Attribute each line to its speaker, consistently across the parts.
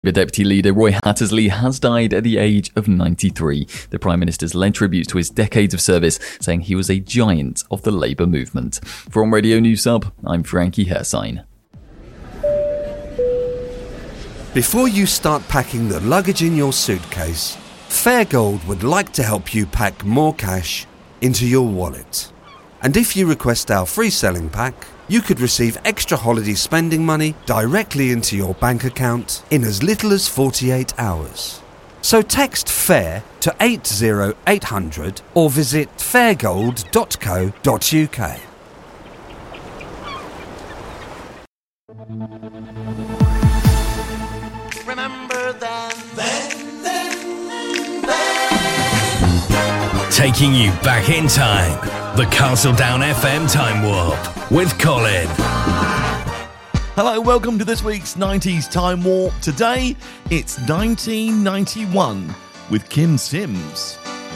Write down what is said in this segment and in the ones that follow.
Speaker 1: The Deputy Leader Roy Hattersley has died at the age of 93. The Prime Minister's led tribute to his decades of service, saying he was a giant of the Labour movement. From Radio News Sub, I'm Frankie Hersign.
Speaker 2: Before you start packing the luggage in your suitcase, Fairgold would like to help you pack more cash into your wallet. And if you request our free selling pack, you could receive extra holiday spending money directly into your bank account in as little as 48 hours. So text FAIR to 80800 or visit fairgold.co.uk.
Speaker 3: Remember then.
Speaker 4: Taking you back in time. The Castledown FM Time Warp with Colin.
Speaker 5: Hello, welcome to this week's 90s Time Warp. Today, it's 1991 with Kim Sims.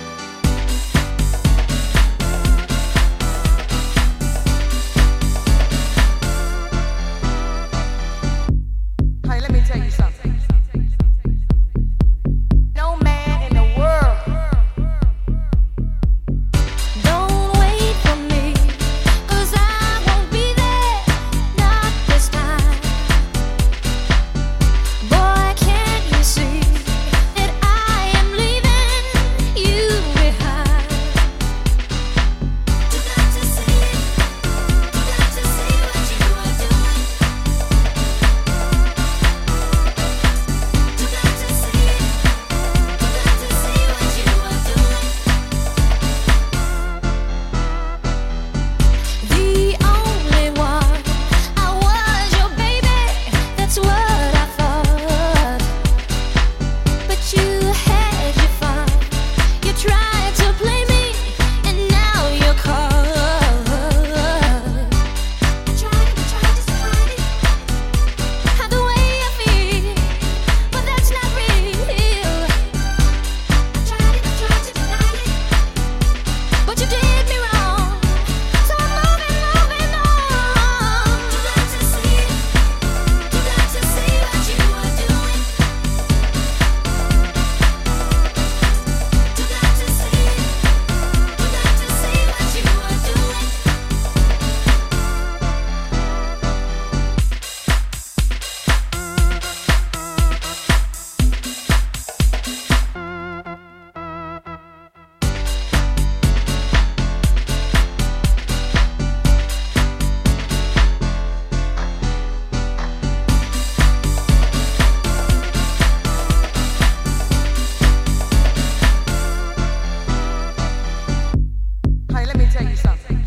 Speaker 3: Hey, let me tell you something. No man in the world.
Speaker 6: Don't wait for me, 'cause I won't be there, not this time. Boy, can't you see that I am leaving you behind? You got to see it, you got to see what you are doing. You got to see it, you got to see what you are doing. The only one I was your baby, that's what I thought. But you had your fun, you tried to play me, and now you're caught. I tried to hide it, hide the way I feel, but that's not real. I tried to deny it, but you did me wrong. So I'm moving on. You got to see it, you got to see what you are doing. You got to see it, you got to see what you are doing.
Speaker 3: Hey, let me tell you something.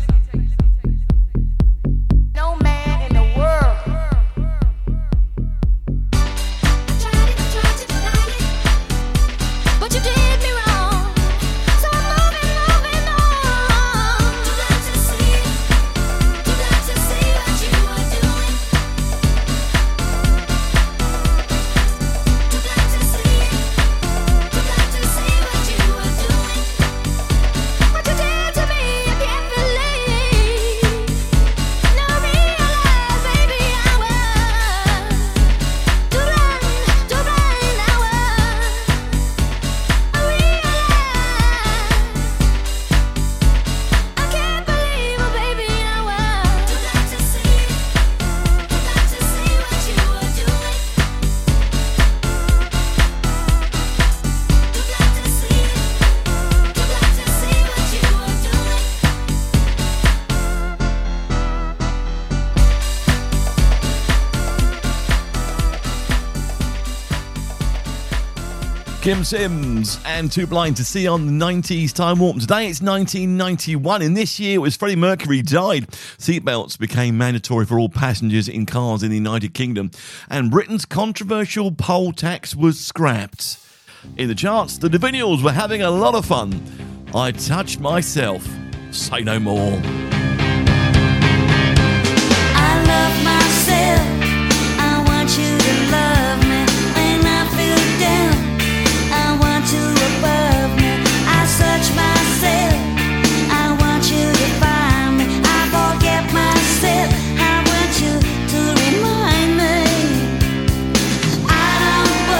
Speaker 3: No man in the world.
Speaker 6: Tried to deny it, but you did me wrong. So I'm moving on. You got to see it, you got to see what you are doing. You got to see it, you got to see what you are doing. What you did to me, I can't believe. Now I realize, baby, I was too blind. I can't believe, oh baby, I was. You got to see it, you got to see what you are doing. You got to see it, you got to see what you are doing.
Speaker 5: Kim Sims and Too Blind to See on the 90s Time Warp. Today it's 1991. In this year, it was Freddie Mercury died. Seatbelts became mandatory for all passengers in cars in the United Kingdom. And Britain's controversial poll tax was scrapped. In the charts, the Divinyls were having a lot of fun. I Touch Myself. Say no more.
Speaker 6: I love myself. I want you to love me. When I feel down, I want you above me. I search myself. I want you to find me. I forget myself. I want you to remind me. I don't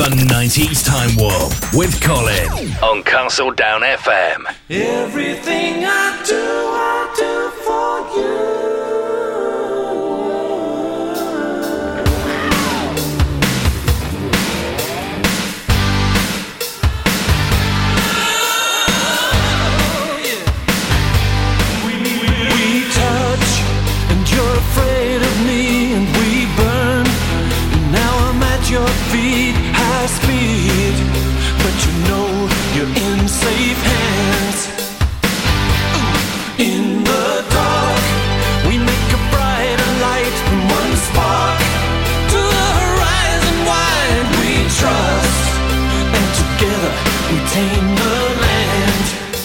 Speaker 4: The 90s Time Warp with Colin on Castle Down FM.
Speaker 7: Everything I do for you. We touch, and you're afraid of me, and we burn. Now I'm at your feet, high speed, but you know you're in safe hands. In the dark, we make a brighter light from one spark to the horizon wide. We trust, and together we tame the land.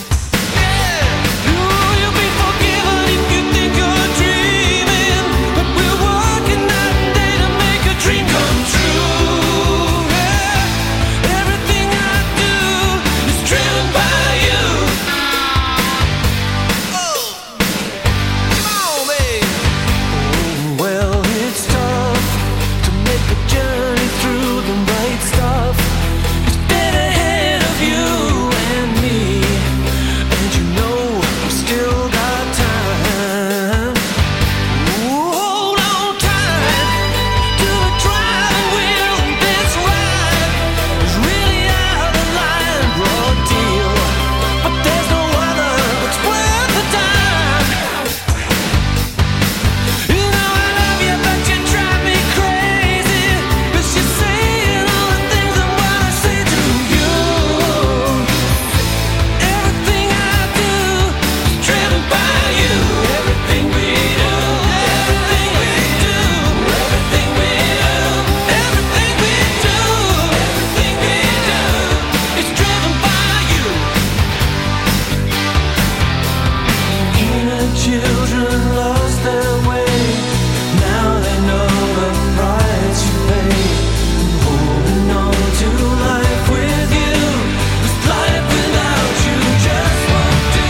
Speaker 7: You'll be forgiven if you think you're dreaming, but we're working night and day to make a dream come true. Everything I do is driven by you. Come on, babe. Oh, well, it's tough to make a journey through the right stuff. It's dead ahead of you and me, and you know we've still got time. Hold on tight to the driving wheel, and this ride is really out of line, broad deal. But there's no other that's worth the time. You know I love you, but you drive me crazy, 'cause you're saying all the things I wanna say to you. Everything I do is driven by you. Everything we do, everything we do, everything we do, everything we do, everything we do is driven by you. Inner children lost their way. Now they know the price you pay. Holding on to life with you, 'cause life without you just won't do.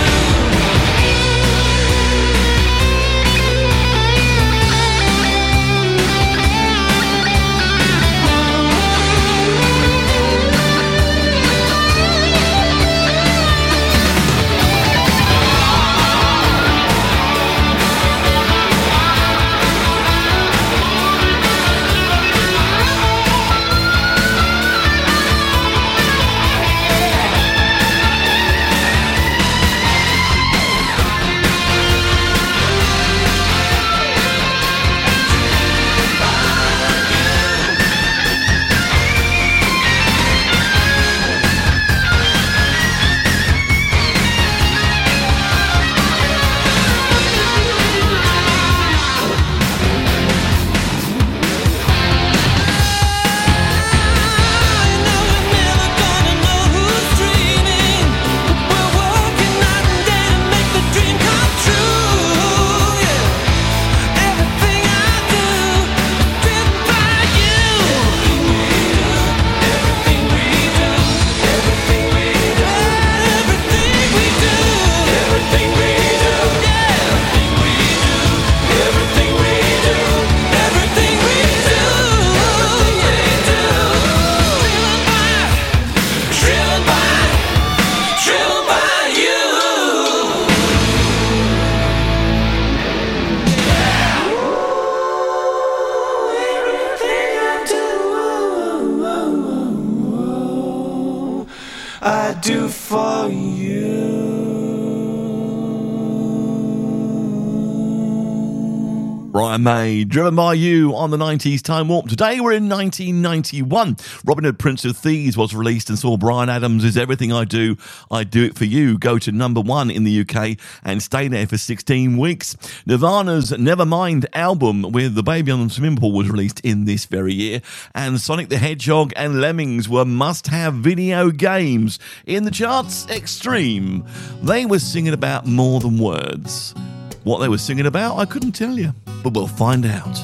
Speaker 7: I do for you.
Speaker 5: Brian May, driven by you on the 90s Time Warp. Today we're in 1991. Robin Hood, Prince of Thieves was released and saw Bryan Adams' Everything I Do It For You go to number 1 in the UK and stay there for 16 weeks. Nirvana's Nevermind album with The Baby on the Swimming Pool was released in this very year. And Sonic the Hedgehog and Lemmings were must-have video games. In the charts, Extreme. They were singing about more than words. What they were singing about, I couldn't tell you, but we'll find out.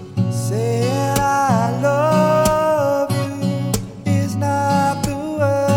Speaker 7: Saying I love you is not the word.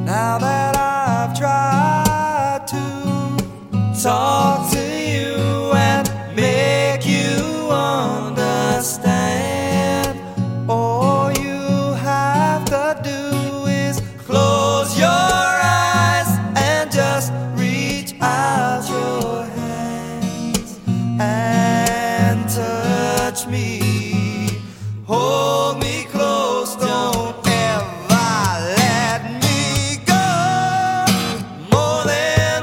Speaker 7: Now that I've tried to talk to you and make you understand, all you have to do is close your eyes and just reach out your hands and touch me. Hold me close, don't ever let me go. More than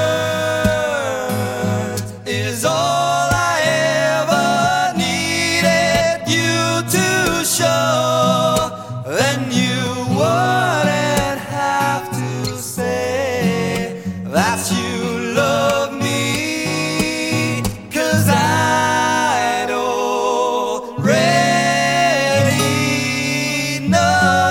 Speaker 7: words is all I ever needed you to show. Then you wouldn't have to say that you love me, 'cause I'd already know.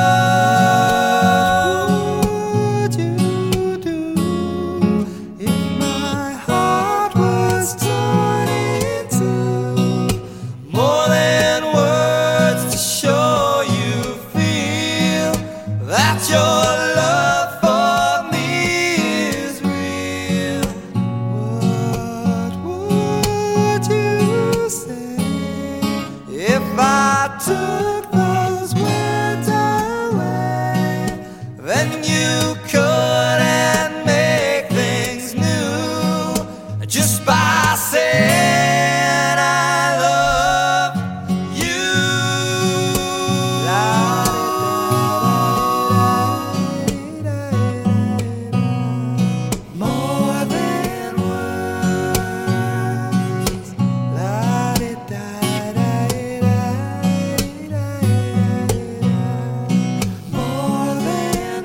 Speaker 7: What would you do if my heart was torn into more than words to show you feel that your love for me is real? What would you say if I took those words away? Then you couldn't make things new just by saying I love you. More than words. More than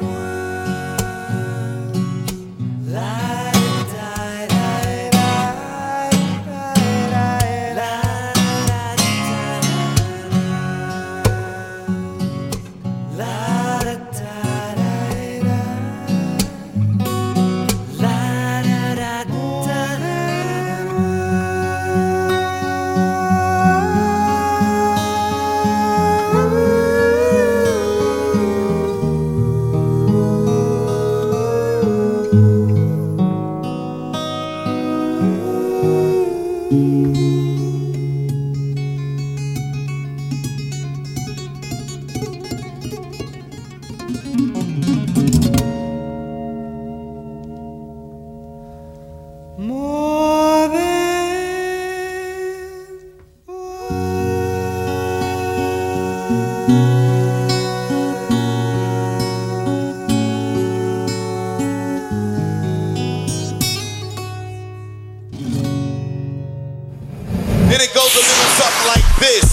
Speaker 7: More than
Speaker 8: Then it goes a little something like this.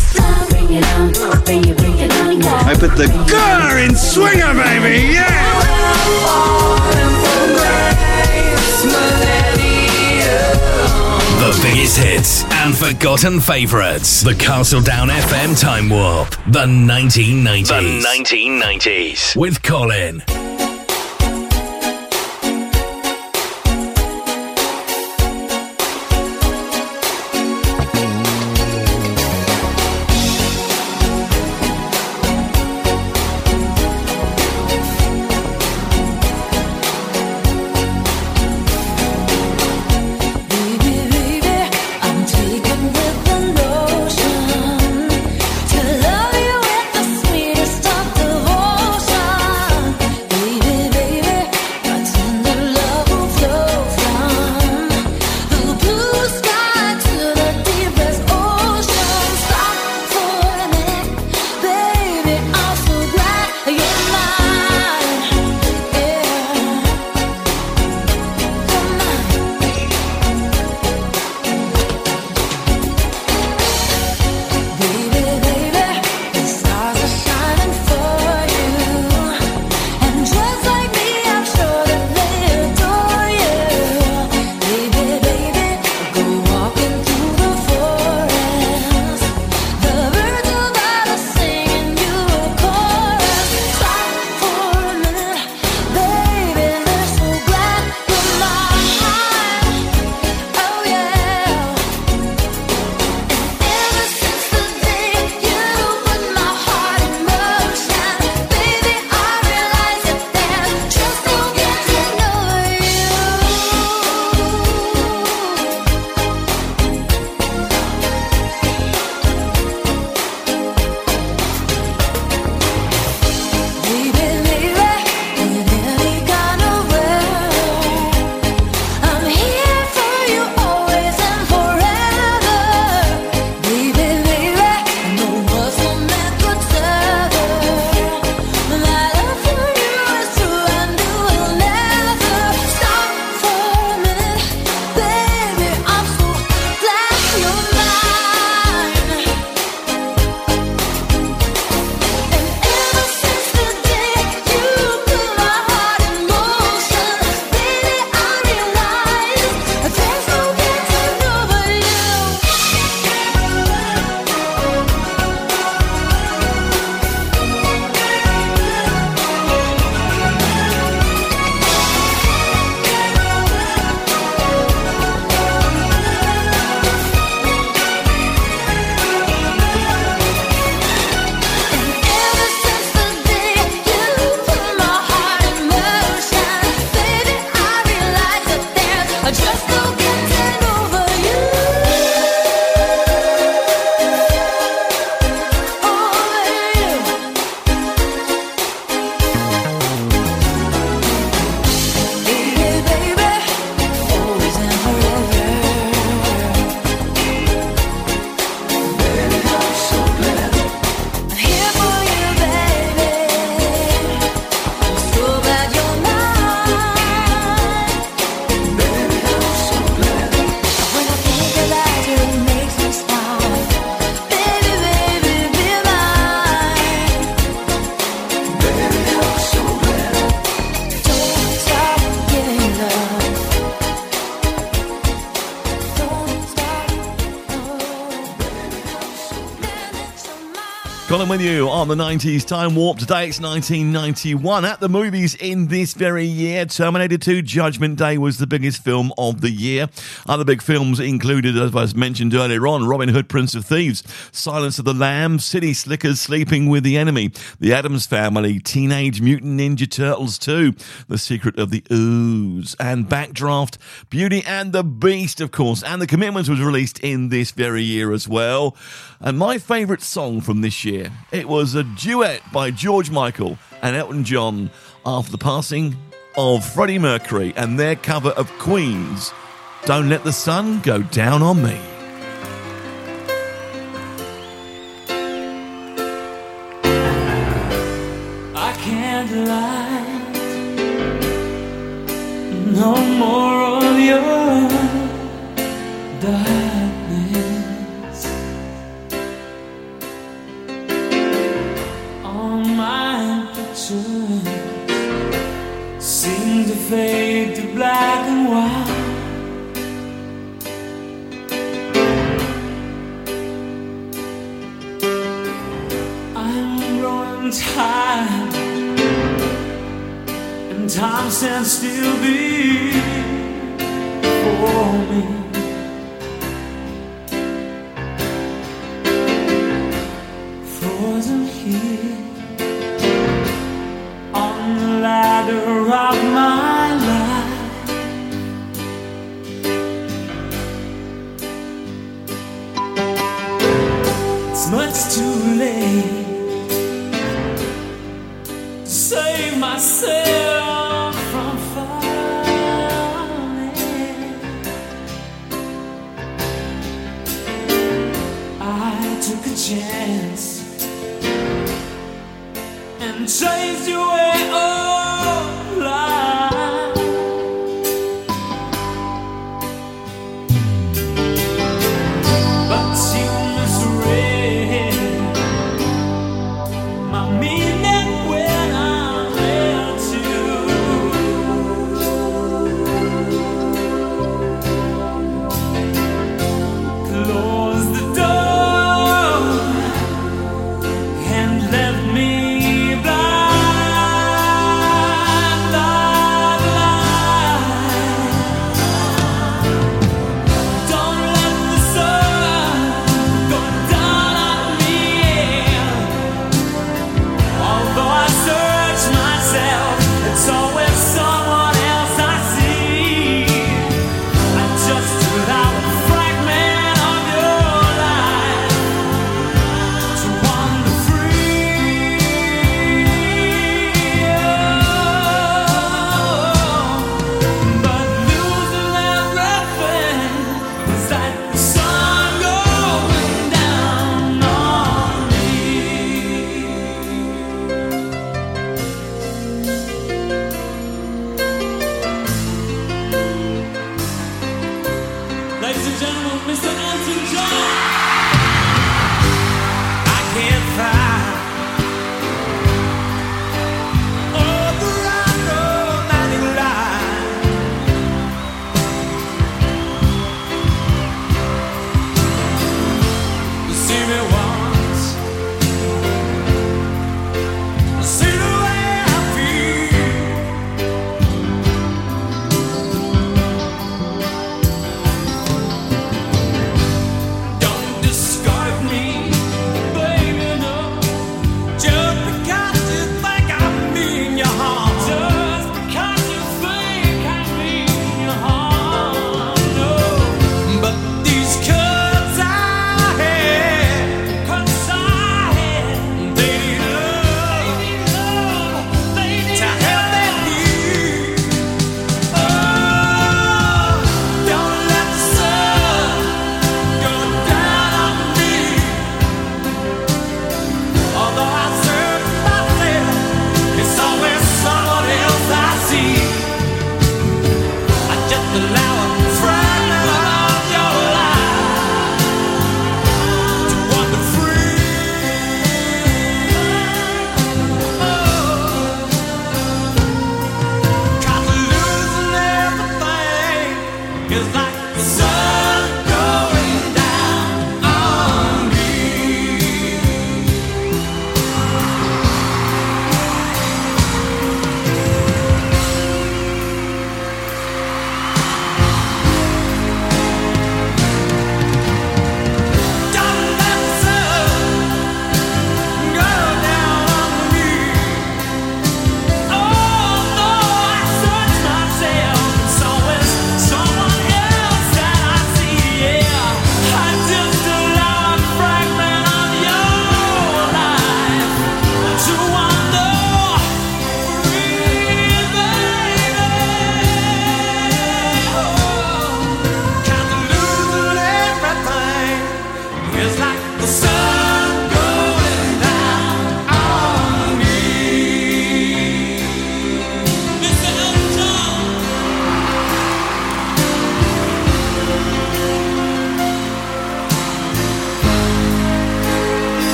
Speaker 9: I put the gunner in swinger, baby, yeah!
Speaker 4: The biggest hits and forgotten favourites. The Castledown FM Time Warp. The 1990s. The 1990s. With Colin.
Speaker 6: I'm taken with the notion to love you with the sweetest of devotion.
Speaker 5: Colin with you on the 90s Time Warp. Today it's 1991. At the movies in this very year, Terminator 2 Judgment Day was the biggest film of the year. Other big films included, as I mentioned earlier on, Robin Hood, Prince of Thieves, Silence of the Lambs, City Slickers, Sleeping with the Enemy, The Addams Family, Teenage Mutant Ninja Turtles 2, The Secret of the Ooze, and Backdraft, Beauty and the Beast, of course. And The Commitments was released in this very year as well. And my favourite song from this year, it was a duet by George Michael and Elton John after the passing of Freddie Mercury and their cover of Queen's Don't Let the Sun Go Down on Me.
Speaker 7: I can't lie, no more of your darkness. All my pictures seem to fade to black and white. I'm growing tired, and time stands still before me. Frozen here on the ladder of my life. It's much too late to save myself from falling. I took a chance and chased you away all life.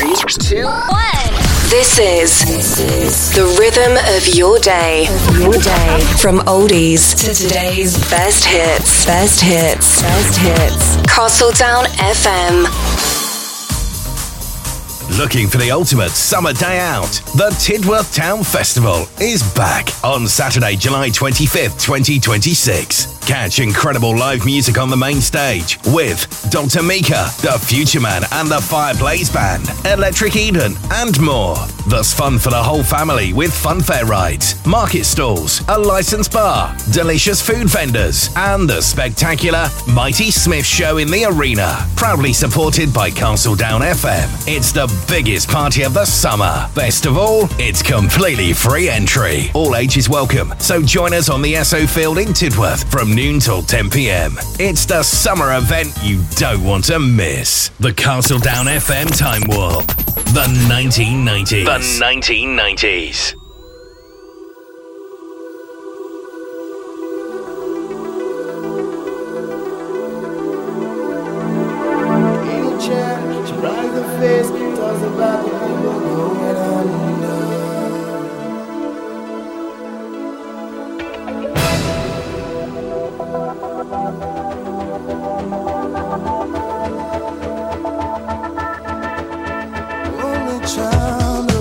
Speaker 6: 2, 1. This is the rhythm of your day. From oldies to today's best hits. Castletown FM.
Speaker 4: Looking for the ultimate summer day out? The Tidworth Town Festival is back on Saturday, July 25th, 2026. Catch incredible live music on the main stage with Dr. Mika, The Future Man and the Fireblaze Band, Electric Eden and more. There's fun for the whole family with funfair rides, market stalls, a licensed bar, delicious food vendors and the spectacular Mighty Smith Show in the arena. Proudly supported by Castledown FM. It's the biggest party of the summer. Best of all, it's completely free entry. All ages welcome, so join us on the Esso Field in Tidworth from noon till 10 p.m. It's the summer event you don't want to miss. The Castledown FM Time Warp. The 1990s. The 1990s.
Speaker 10: She bright the face, tells about the people going under. Only child.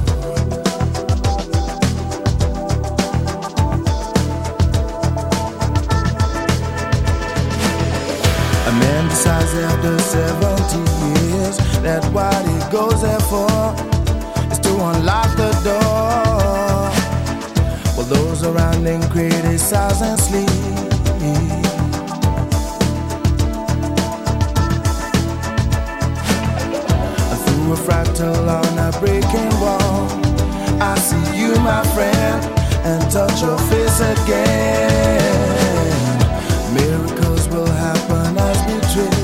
Speaker 10: A man decides after 70 years that what he goes there for is to unlock the door. While those around him criticize and sleep. Through a fractal on a breaking wall, I see you, my friend, and touch your face again. Miracles will happen as we drift.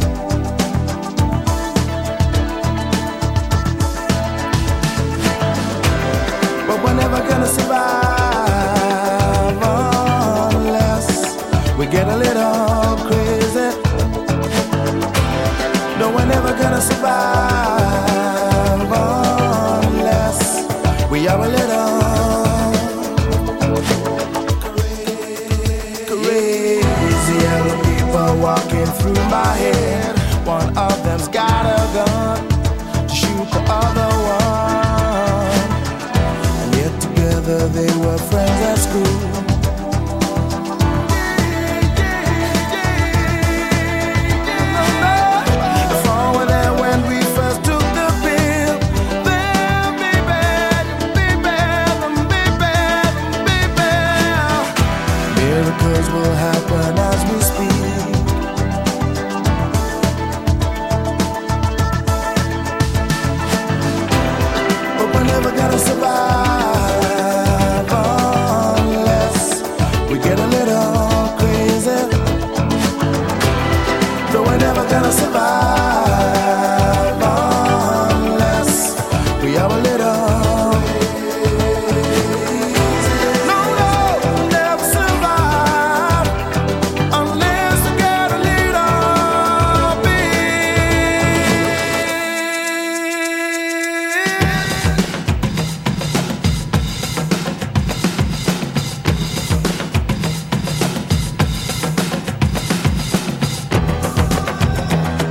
Speaker 10: But we're never gonna survive unless we get a little crazy. No, we're never gonna survive unless we are a little crazy. Yellow people walking through my head. One of them's got a gun to shoot the other one. And yet together they were friends at school. If all were there when we first took the pill, then be bad. Miracles will happen as we speak. But we're never gonna survive unless we get a little crazy. No, we're never gonna survive unless we are a little. No, we'll never survive unless we get a little bit.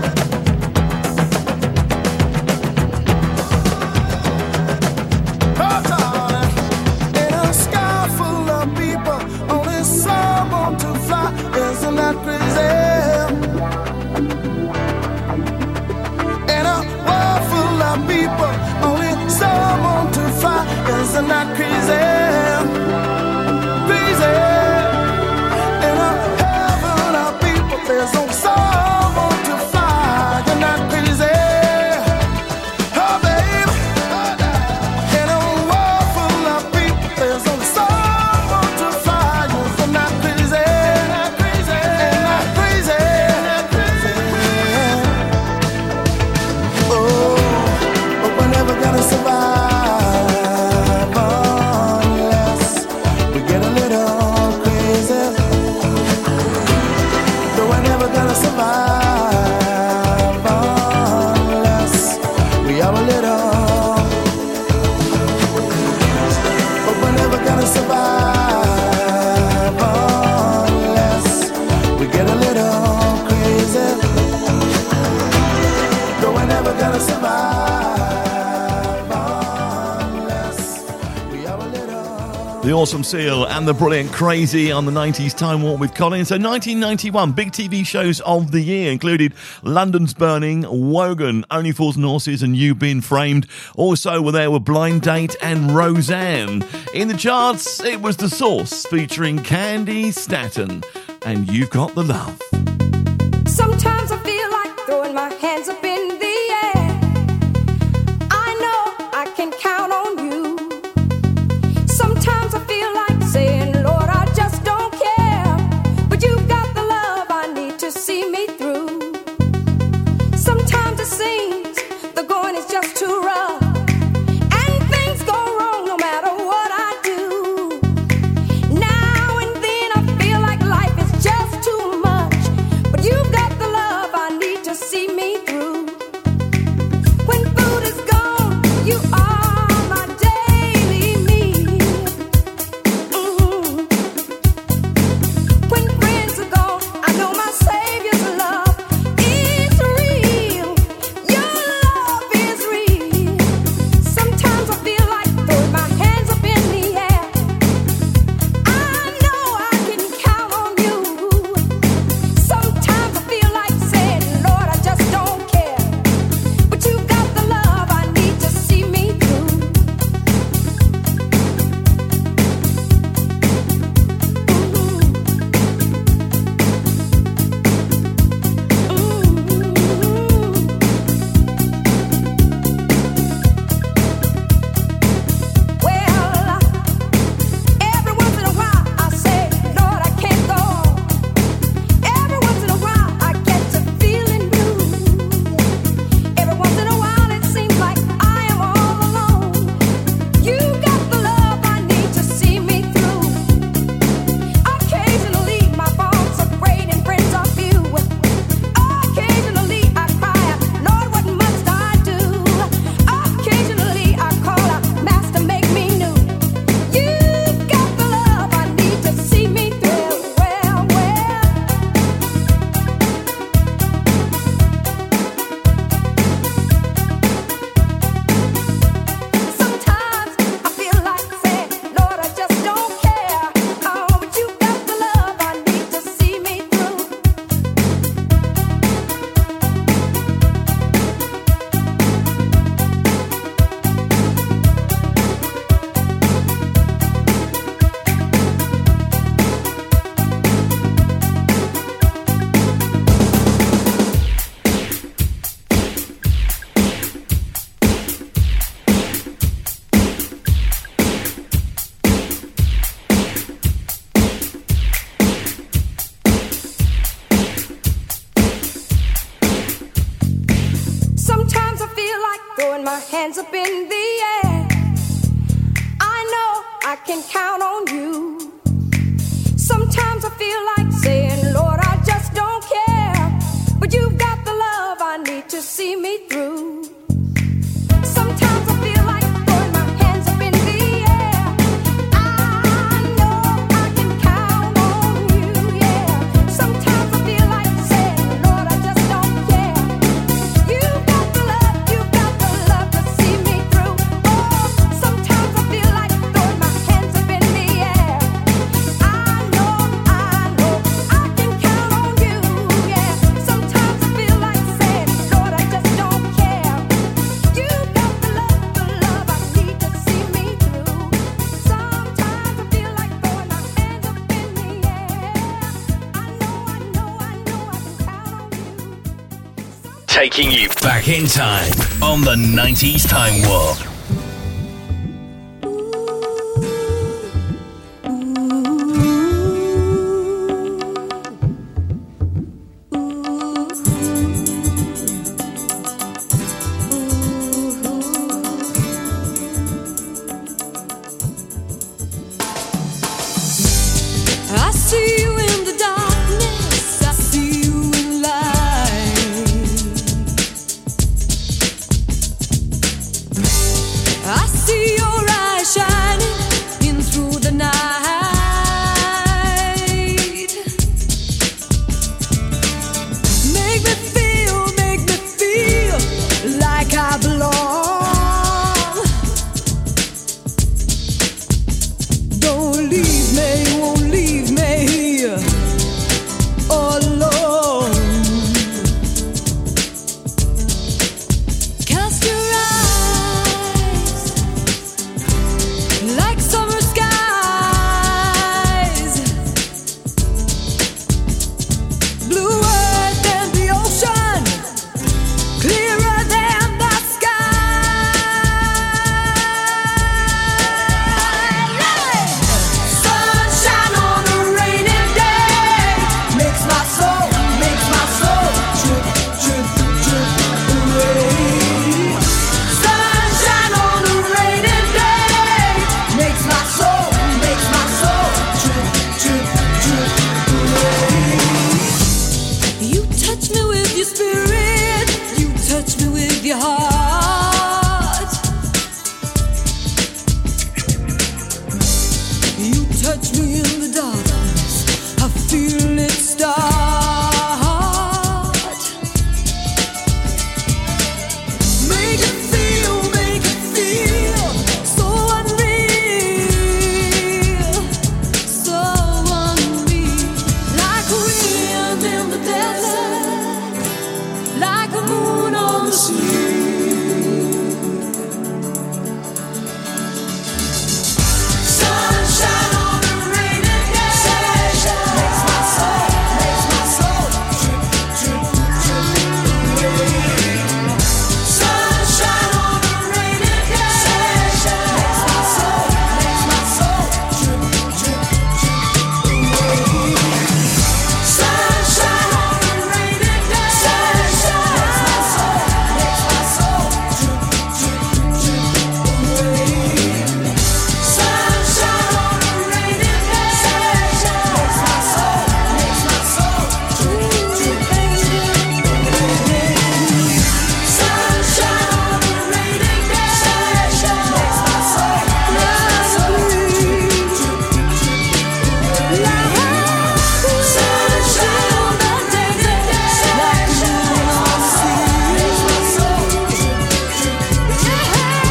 Speaker 5: The Awesome Seal and the brilliant Crazy on the 90s Time Warp with Colin. So 1991, big TV shows of the year included London's Burning, Wogan, Only Fools and Horses and You've Been Framed. Also were there were Blind Date and Roseanne. In the charts, it was The Source featuring Candy Staton and You've Got the Love.
Speaker 6: Sometimes I feel like throwing my hands up in the air. I know I can count on you. Sometimes I feel like saying, Lord, I just don't care. But you've got the love I need to see me through. Sometimes it seems the going is just too rough. And things go wrong no matter what I do. Now and then I feel like life is just too much. But you've got the love I need to see me through. When food is gone, you are my daily need. When friends are gone, I know my Savior's love is real. Your love is real. Sometimes I feel like throwing my hands up in the air. I know I can count on you. Sometimes I feel like saying, Lord, I just don't care. But you got the love I need to see me through. Well, every once in a while I say, Lord, I can't go on. Every once in a while I get to feeling blue. Every once in a while it seems like I am all alone. You got the love I need to see me through. Occasionally my faults are great and friends are few. Occasionally I cry out, Lord, what must I do? Occasionally I call out, Master, make me new. You've got the love I need to see me through. Well, sometimes I feel like saying, Lord, I just don't care. Oh, but you got the love I need to see me through. Sometimes I feel like throwing my hands up in the air. I know I can count on you. Sometimes I feel like saying, Lord, I just don't care. But you've got the love I need to see me through. Sometimes I feel like throwing my hands up in the air. I know I can count on you, yeah. Sometimes I feel like saying, Lord, I just don't care. You've got the love to see me through. Oh, sometimes I feel like throwing my hands up in the air. I know I can count on you, yeah. Sometimes I feel like saying, Lord, I just don't care. You've got the love I need to see me through. Sometimes I feel like throwing my hands up in the air. I know I can count on you.
Speaker 4: Taking you back in time on the 90s Time Warp.
Speaker 6: I see you in the darkness, I see you in light.
Speaker 11: your spirit, you touch me with your heart. You touch me in the darkness, I feel it start. Make it feel so unreal, so unreal. Like wind in the desert, like a moon on the sea. Sunshine on a rainy day makes my soul drip, drip, drip away. Sunshine on a rainy day makes my soul drip, drip, drip away. Sunshine on a rainy day makes my soul drip, drip, drip away. Sunshine on a rainy day makes my soul drip, drip, drip away. Sunshine on a rainy day makes my soul drip, drip, sunshine on a rainy day like a moon on the sea. Makes my soul drip, drip,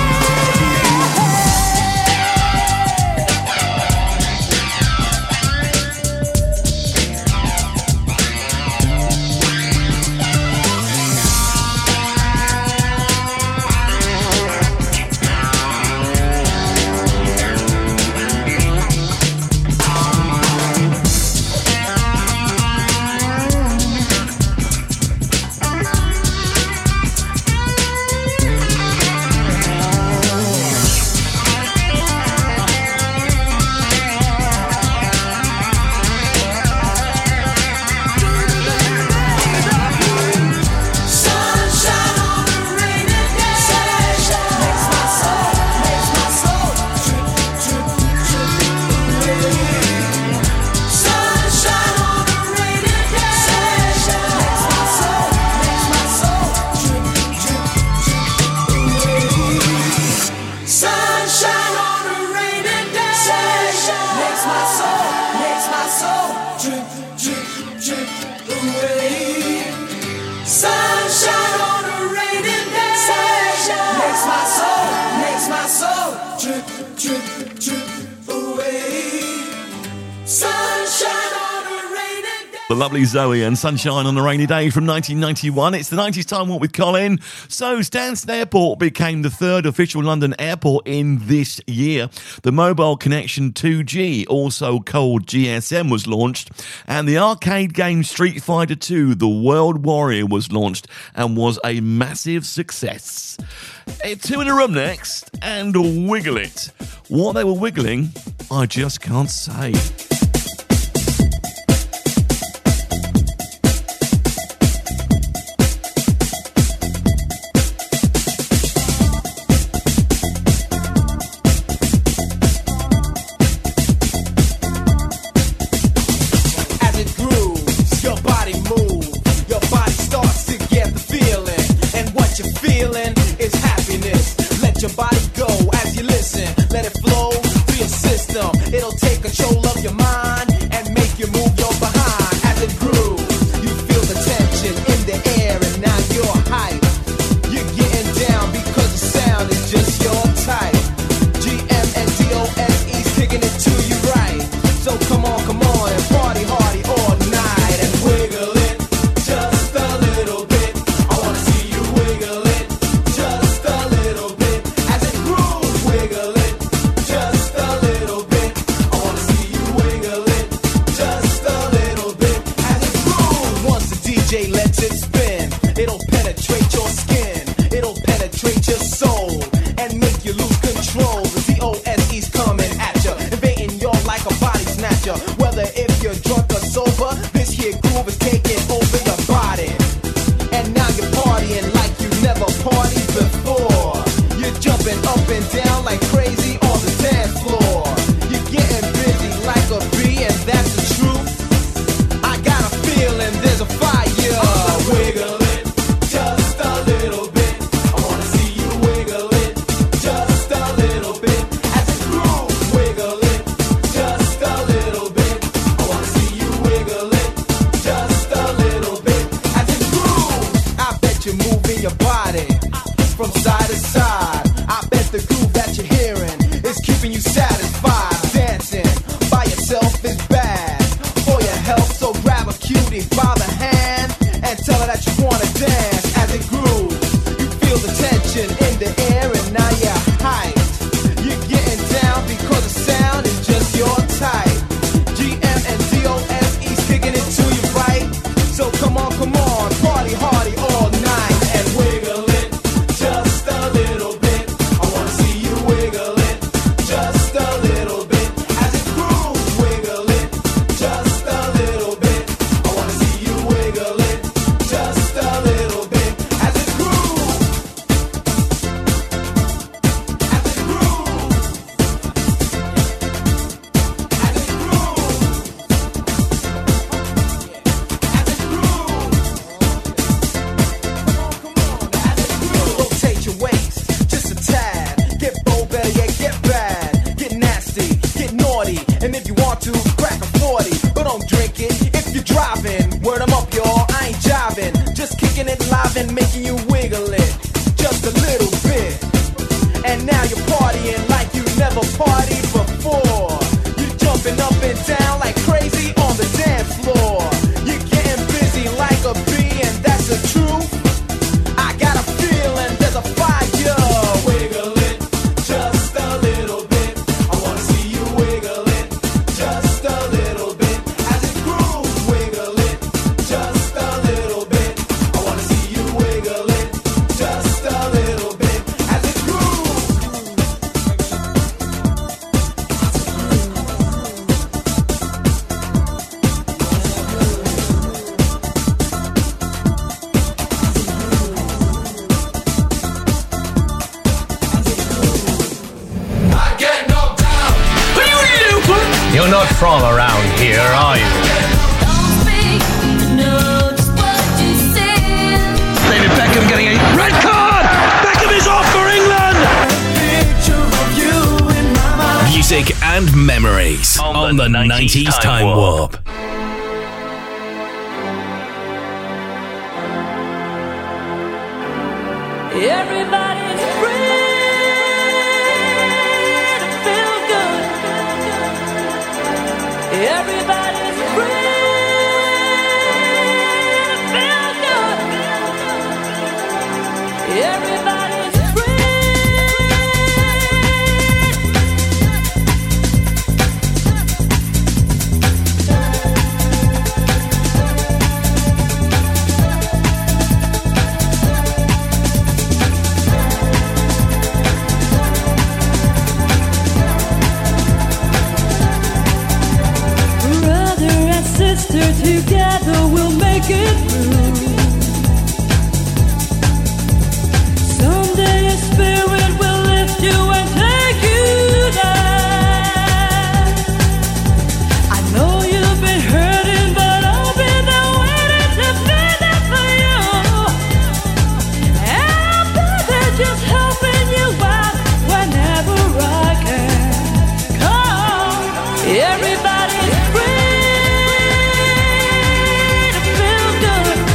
Speaker 11: sunshine on a rainy day makes my soul drip, drip, drip away. Sunshine on a rainy day makes my soul drip, drip, drip away. Sunshine on a rainy day makes my soul drip, drip, drip away. Sunshine on a rainy day makes my soul drip, drip, drip away. Sunshine on a rainy day.
Speaker 5: The lovely Zoe and Sunshine on a Rainy Day from 1991. It's the 90s Time Warp with Colin. So Stansted Airport became the third official London airport in this year. The mobile connection 2G, also called GSM, was launched. And the arcade game Street Fighter 2, The World Warrior, was launched and was a massive success. Two in a room next and Wiggle It. What they were wiggling, I just can't say.
Speaker 12: As it grooves, your body moves, your body starts to get the feeling, and what you're feeling is happiness. Let your body go as you listen, let it flow through your system. It'll take control of your mind. your body from side to side. I bet the groove that you're hearing is keeping you satisfied. Dancing by yourself is bad for your health, so grab a cutie by the hand and tell her that you wanna dance. As it grooves, you feel the tension in the air, and now you're hyped. You're getting down because the sound is just your type. GM and DOSE's kicking it to you right. So come on, party hardy all night and wiggle it just a little bit. I wanna see you wiggle it just a little bit. As it grooves, wiggle it just a little bit. I wanna see you wiggle it just a little bit. As it grooves, as it grooves, as it grooves, rotate your waist just a tad. Get bold, better yet, get bad. Get nasty, get naughty, and if you want to, crack a 40. But don't drink it if you're driving. Word 'em up, y'all, I ain't jiving. Just kicking it live and making you wiggle it just a little bit. And now you're partying like you never partied before. You're jumping up and down like crazy on the dance floor. You're getting busy like a bee, and that's the truth. I got a feeling there's a fire. Wiggle it just a little bit. I wanna see you wiggle it just a little bit. As it grooves, wiggle it just a little bit. I wanna see you wiggle it just a little bit. As it grooves.
Speaker 13: You're not from around here, are you?
Speaker 9: David Beckham getting a red card! Beckham is off for England!
Speaker 4: Music and memories on the 90s Time Warp.
Speaker 11: Everybody's free to feel good. Everybody's free to feel good. Everybody's together we'll make it through. Someday a spirit will lift you and take you there. I know you've been hurting, but I'll be there waiting to be there for you. And I'll be there just helping you out whenever I can. Come, everybody's free.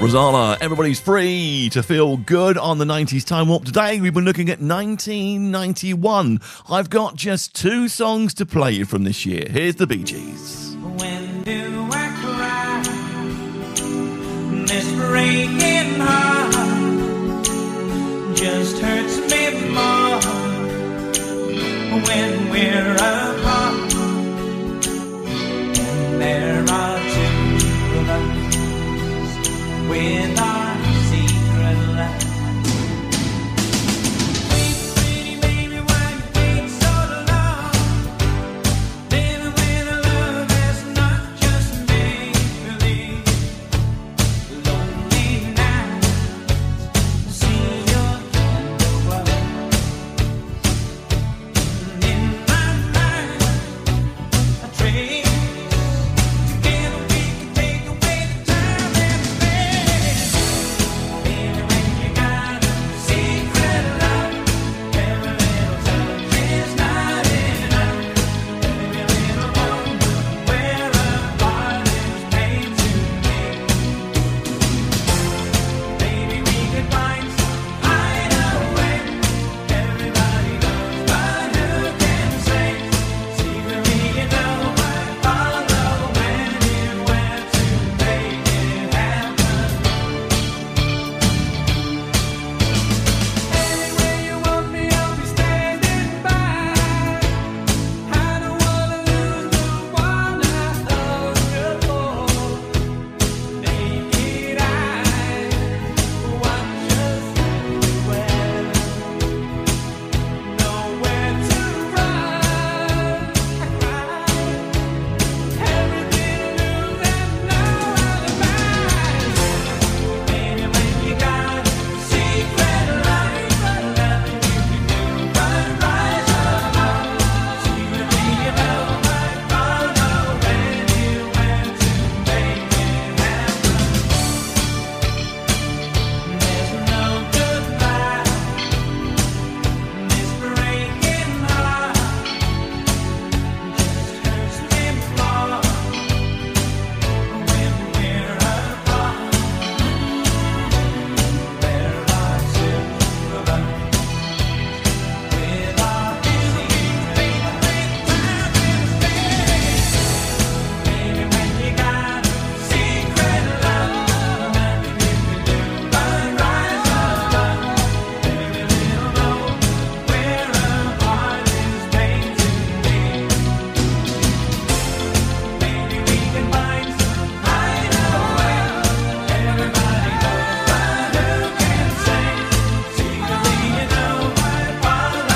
Speaker 5: Rosala, everybody's free to feel good on the 90s Time Warp. Today we've been looking at 1991. I've got just 2 songs to play you from this year. Here's the Bee Gees.
Speaker 14: When do I cry? This breaking heart just hurts me more when we're apart. And there are 2 of us with our secret love. Sweet, pretty baby, why you wait so long? Living with a love that's not just make-believe. Lonely nights, see your candle glow. In my mind, I trace. Together we can take away the time and space. Baby, when you got a secret love, every little touch is not enough. Every little moment where a heart is made to be. Baby, we could find some hideaway. Everybody knows, but who can say? Secretly, you know I follow anywhere to make it happen. Anywhere you want me, I'll be standing by. I don't wanna lose the one I hunger for. Naked eyes watch us everywhere. Nowhere to run. I cry. Everything to lose and no alibis. Baby, when you got a secret life, nothing you can do but rise above. Secretly, you know I follow anywhere to make it happen. There's no goodbye. This breaking heart just hurts me more when we're apart. There are 2 of us with our secret time and space. Baby, when you got a secret love, nothing you can do but rise above. Every little moment where a heart is made to be. Maybe we can find some hideaway. Everybody knows, but who can say? Secretly, you know I follow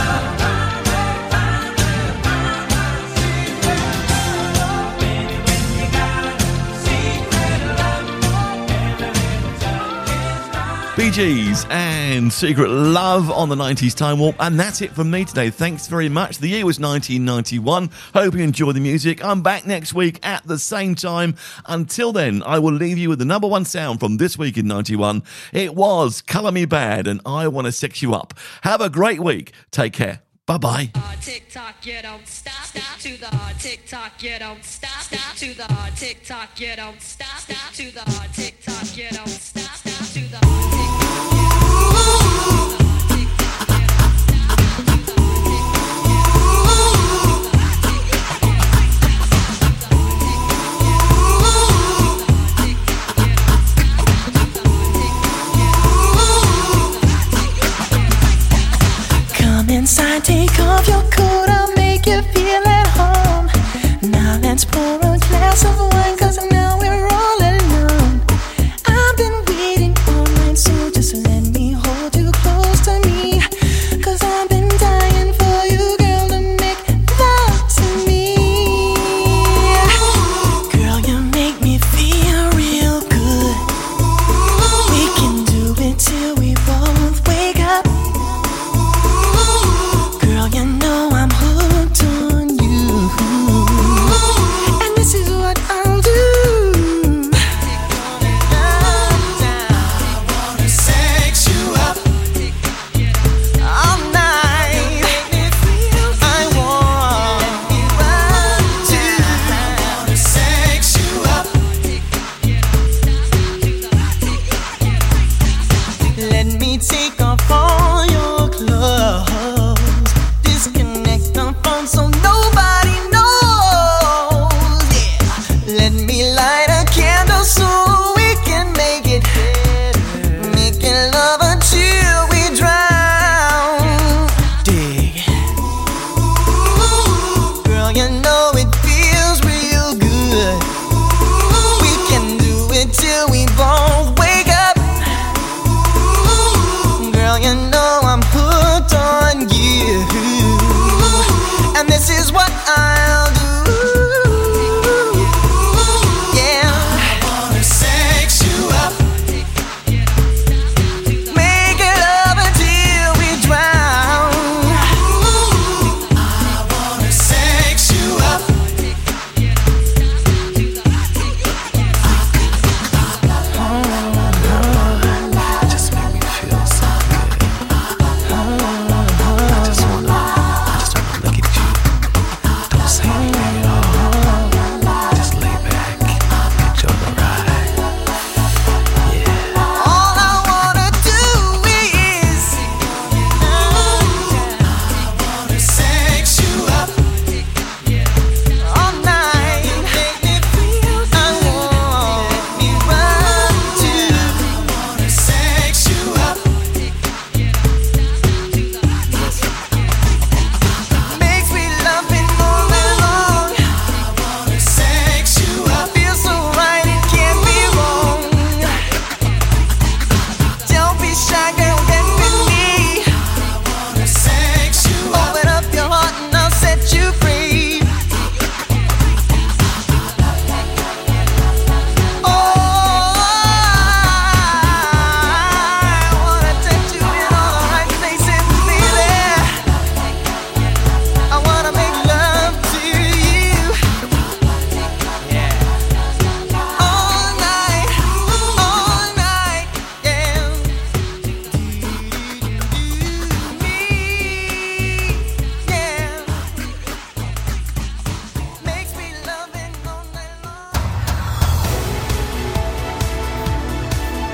Speaker 14: Baby, when you got a secret love, every little touch is right.
Speaker 5: Bee Gees and Secret Love on the 90s Time Warp. And that's it from me today. Thanks very much. The year was 1991. Hope you enjoy the music. I'm back next week at the same time. Until then, I will leave you with the number 1 sound from this week in 91. It was Colour Me Bad and I Want to Sex You Up. Have a great week. Take care. Bye-bye.
Speaker 6: Tick tock, you don't stop. Stop to the hard tick tock, you don't stop. Stop to the hard tick tock, you don't stop. Stop to the hard tick tock, you don't stop. Stop to the hard tick
Speaker 11: Come inside, take off your